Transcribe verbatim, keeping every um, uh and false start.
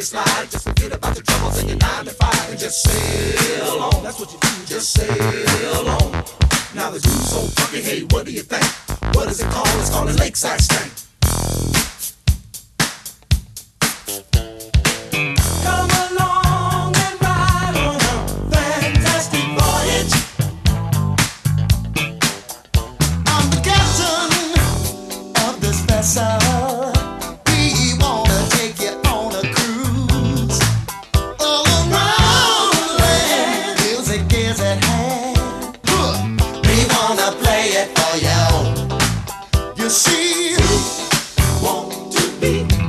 it slide. Just forget about the troubles in your nine to five and just sail on. That's what you do, just sail on. Now the dude's so funky, hey, what do you think? What is it called? It's called a lakeside stank. Come along and ride on a fantastic voyage. I'm the captain of this vessel. We wanna take you on a cruise all around the land. Music is at hand. We wanna play it for you. You see, want to be